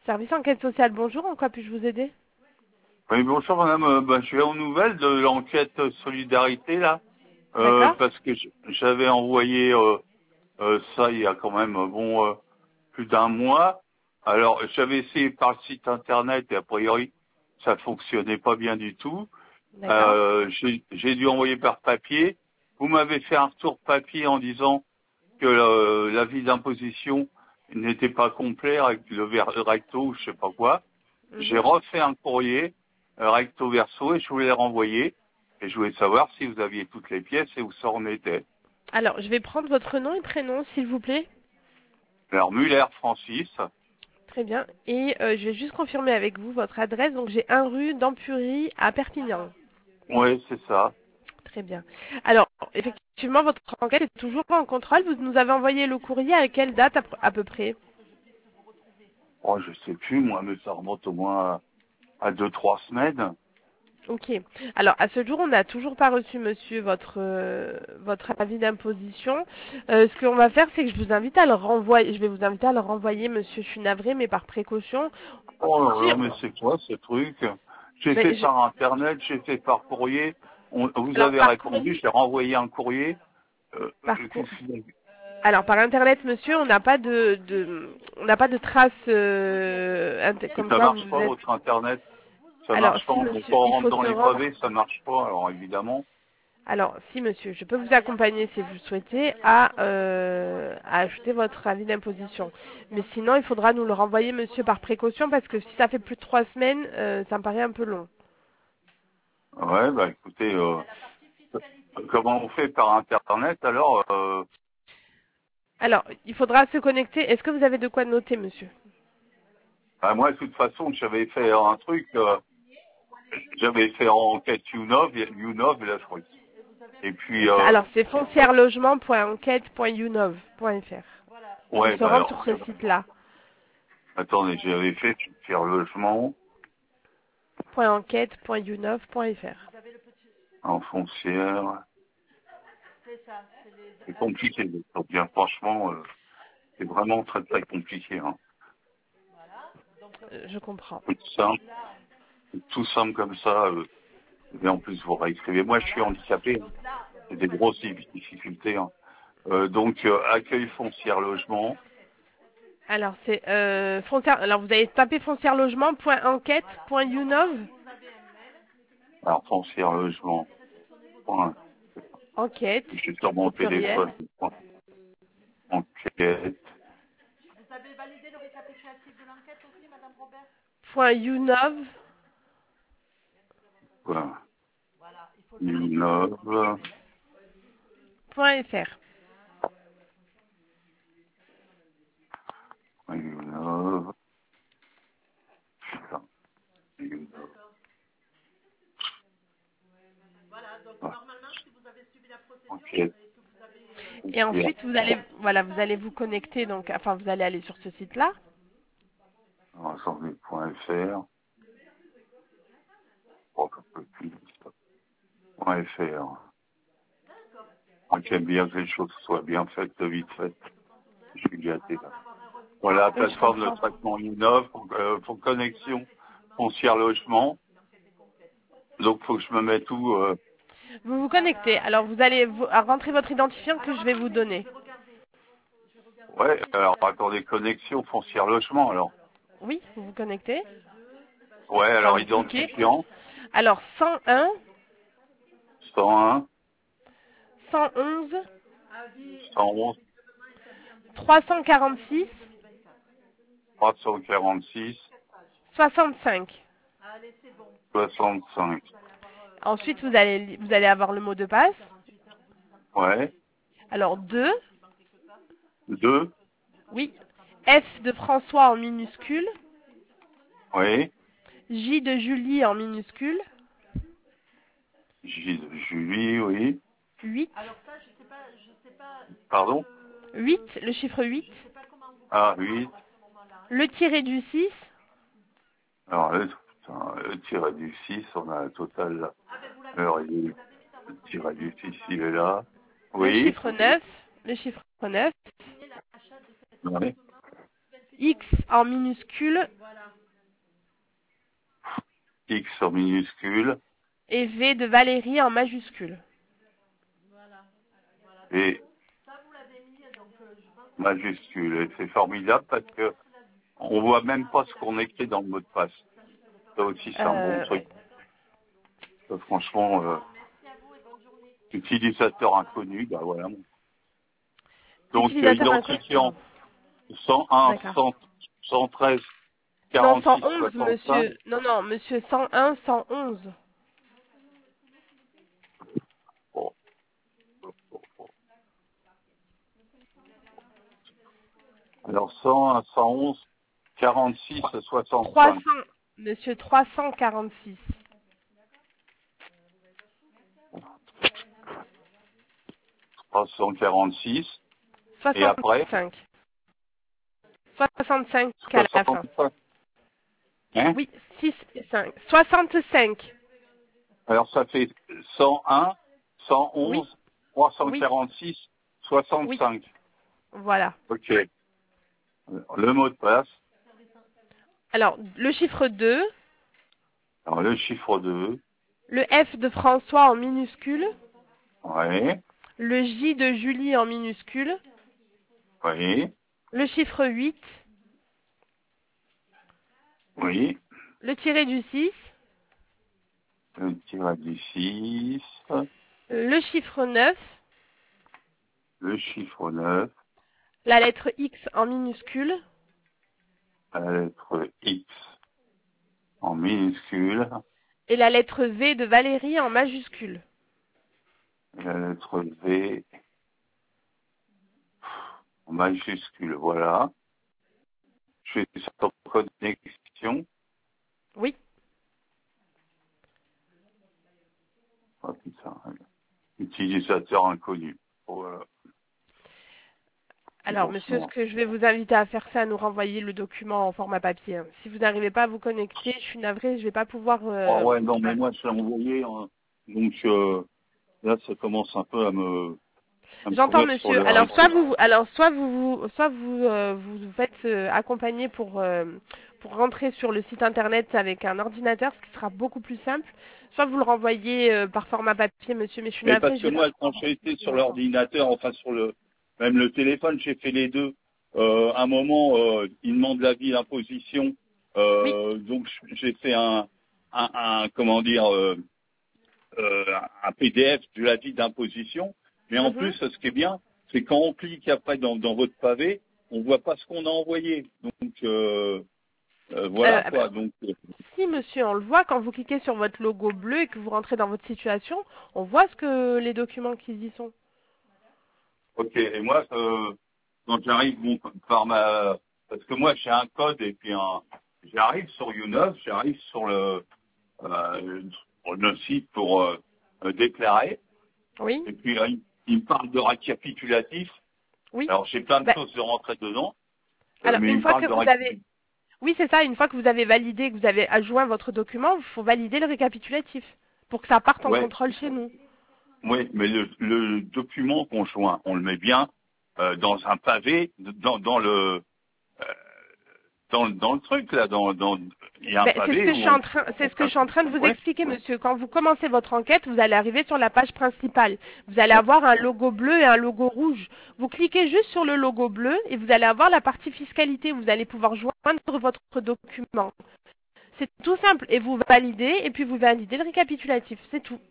Service enquête sociale, bonjour, en quoi puis-je vous aider? Oui, bonjour madame. Je vais aux nouvelles de l'enquête solidarité là, D'accord? parce que j'avais envoyé ça il y a quand même plus d'un mois. Alors j'avais essayé par le site internet et a priori ça fonctionnait pas bien du tout. D'accord. J'ai dû envoyer par papier. Vous m'avez fait un retour papier en disant que l'avis d'imposition n'était pas complet avec le recto ou je sais pas quoi. J'ai Mhm. refait un courrier recto verso et je voulais les renvoyer. Et je voulais savoir si vous aviez toutes les pièces et où ça en était. Alors, je vais prendre votre nom et prénom, s'il vous plaît. Alors Muller Francis, Très bien. Et je vais juste confirmer avec vous votre adresse. Donc, j'ai 1 rue d'Ampurie à Perpignan. oui c'est ça. Très bien. Alors, effectivement, votre enquête est toujours en contrôle. Vous nous avez envoyé le courrier à quelle date à peu près? Oh, je sais plus moi, mais ça remonte au moins à 2, 3 semaines. Ok. Alors, à ce jour, on n'a toujours pas reçu, monsieur, votre avis d'imposition. Ce qu'on va faire, c'est que je vous invite à le renvoyer. Je vais vous inviter à le renvoyer, monsieur. Je suis navrée, mais par précaution. Oh là Si, là, mais c'est quoi ce truc? J'ai mais fait par internet, j'ai fait par courrier. Vous alors, avez par répondu, courrier, j'ai renvoyé un courrier. Euh, par euh, cour- alors, par internet, monsieur, on n'a pas on n'a pas de traces comme ça quoi marche vous pas êtes. votre internet. Ça Alors, marche pas, si, quand monsieur, on il rentre faut dans se les rendre. pavés, ça marche pas, alors évidemment. Alors, si, monsieur, je peux vous accompagner si vous le souhaitez à ajouter votre avis d'imposition. Mais sinon, il faudra nous le renvoyer, monsieur, par précaution, parce que si ça fait plus de 3 semaines, ça me paraît un peu long. Ouais, bah écoutez, comment on fait par internet alors Alors, il faudra se connecter. Est-ce que vous avez de quoi noter, monsieur? bah, moi, de toute façon, j'avais fait un truc, j'avais fait en enquête YouNov, là, je crois. Et puis, Alors, c'est foncièrelogement.enquête.younov.fr. Il faut ouais, se bah rendre sur alors, ce site-là. attendez, j'avais fait faire logement .enquête.younov.fr. en foncière. C'est compliqué, donc bien franchement, c'est vraiment très très compliqué. Hein. Je comprends. Tout simple comme ça. Et en plus, vous réécrivez. Moi, je suis handicapé. Hein. C'est des grosses difficultés. Hein. Donc, accueil foncière logement. Alors, c'est foncière. Alors, vous avez tapé foncièrelogement.enquête.younov. Alors, foncière logement. Point. Enquête, Je suis sur au mon pluriel. téléphone. Point. Enquête. .younov.fr. Point. Innove. Innove. Putain. Innove. Ah. Enquête. Et Foncière. ensuite, vous allez vous connecter, donc, enfin, vous allez aller sur ce site-là. Assemblée.fr. Oh, qu'un peu plus. .fr. On aime bien que les choses soient bien faites, vite faites. Je suis gâté là. Voilà, la Oui, je plateforme de comprends. traitement Innov pour connexion foncière logement. Donc faut que je me mette où Vous vous connectez. Alors, vous allez rentrer votre identifiant que je vais vous donner. Ouais, alors attendez, connexion foncière logement alors. Oui, vous vous connectez. Ouais, Enfin, alors vous cliquez. identifiant Alors, 101, 101, 111, 111, 346, 346, 65. 65. Ensuite, vous allez avoir le mot de passe. Ouais, Alors, 2, 2, oui. F de François en minuscule. oui, J de Julie en minuscule. Julie, oui. 8. Pardon 8, le chiffre 8. Ah, 8. Le tiré du 6. Alors, le tiré du 6, on a un total là. Alors, le tiré du 6, il est là. Le Oui. chiffre 9. Le chiffre 9. Oui. X en minuscule. X en minuscule et V de Valérie en majuscule. et majuscule. Et c'est formidable parce que on voit même pas ce qu'on écrit dans le mot de passe. Ça aussi, c'est un bon truc. Franchement, utilisateur inconnu, bah voilà. Donc, Utilisateur identifiant 101, D'accord. 100, 113, Non, 46, 111, 65. monsieur. Non, non, monsieur, 101, 111. Bon. Alors, 101, 111, 46, 65. 300, monsieur, 346. 346. Et après 65. 65 à la fin. 65. Hein? Oui, 6 et 5. 65. Alors, ça fait 101, 111, Oui. 346, 65. Oui. Voilà. OK. Le mot de passe. Alors, le chiffre 2, Alors, le chiffre 2. le F de François en minuscule, Oui. le J de Julie en minuscule, Oui. le chiffre 8, Oui. le tiré du 6, Le tiret du 6. le chiffre 9, Le chiffre 9. la lettre X en minuscule, La lettre X en minuscule. et la lettre V de Valérie en majuscule. La lettre V en majuscule. Voilà. Je fais sur connexion. Oui. Oh, putain. Utilisateur inconnu. Voilà. Alors, monsieur, ce que je vais vous inviter à faire, c'est à nous renvoyer le document en format papier. Hein. Si vous n'arrivez pas à vous connecter, je suis navrée, je vais pas pouvoir... Oh ouais, non, mais moi, je l'ai envoyé. Hein. Donc, là, ça commence un peu à me J'entends, courir sur monsieur. le Alors, récit. vous faites accompagner pour rentrer sur le site internet avec un ordinateur, ce qui sera beaucoup plus simple. Soit vous le renvoyez par format papier, monsieur, mais je suis Mais navrée, parce je que vais pas moi, quand pouvoir j'ai été sur longtemps. l'ordinateur, enfin même le téléphone, j'ai fait les deux. À un moment, il demande l'avis d'imposition. Oui. Donc j'ai fait comment dire, un PDF de l'avis d'imposition. Mais en plus, Mhm. ce qui est bien, c'est quand on clique après dans votre pavé, on voit pas ce qu'on a envoyé. Donc voilà Bah, quoi. Donc si, monsieur, on le voit quand vous cliquez sur votre logo bleu et que vous rentrez dans votre situation, on voit ce que les documents qui y sont. ok. Et moi, quand j'arrive parce que moi j'ai un code et puis j'arrive sur Youneuf, j'arrive euh, sur le site pour déclarer. Oui, Et puis là, il me parle de récapitulatif. oui. Alors j'ai plein de Bah, choses de rentrer dedans, alors, mais il une me fois parle que de vous avez... récapitulatif. Oui, c'est ça, une fois que vous avez validé, que vous avez adjoint votre document, il faut valider le récapitulatif pour que ça parte en Ouais, contrôle chez nous. ouais, mais le document conjoint, on le met bien dans un pavé, euh, dans le truc là, il y a un Ben, c'est ce pavé que je où suis en train, c'est on ce que je suis en train de vous ouais, expliquer, monsieur. Quand vous commencez votre enquête, vous allez arriver sur la page principale. Vous allez avoir un logo bleu et un logo rouge. Vous cliquez juste sur le logo bleu et vous allez avoir la partie fiscalité. Vous allez pouvoir joindre votre document. C'est tout simple. Et vous validez, et puis vous validez le récapitulatif. C'est tout.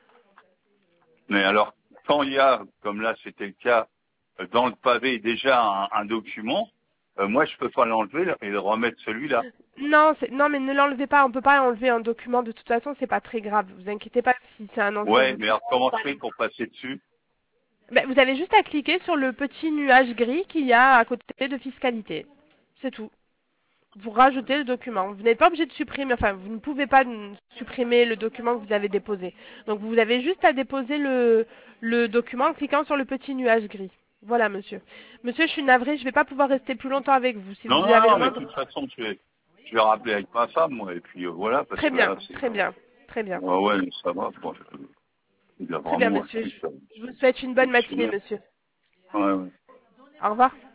mais alors, quand il y a, comme là c'était le cas, dans le pavé déjà un document, moi je peux pas l'enlever et le remettre celui-là. Non, non, mais ne l'enlevez pas. On peut pas enlever un document. De toute façon, c'est pas très grave. Vous inquiétez pas si c'est un ancien Ouais, mais document. alors comment je fais pour passer dessus? Ben, vous avez juste à cliquer sur le petit nuage gris qu'il y a à côté de fiscalité. C'est tout. Vous rajoutez le document. Vous n'êtes pas obligé de supprimer, enfin, vous ne pouvez pas supprimer le document que vous avez déposé. Donc, vous avez juste à déposer le document en cliquant sur le petit nuage gris. Voilà, monsieur. Monsieur, je suis navrée, je ne vais pas pouvoir rester plus longtemps avec vous. Si Non, vous non, avez le non, mais de moindre... toute façon, je vais rappeler avec ma femme, moi, et puis voilà, parce Très que bien, là, c'est... très bien, très bien. Ouais, ouais, ça va, bon, il y a Très bien, vraiment un monsieur. truc Je vous souhaite une bonne matinée, exceptionnel. monsieur. Ouais, ouais. Au revoir.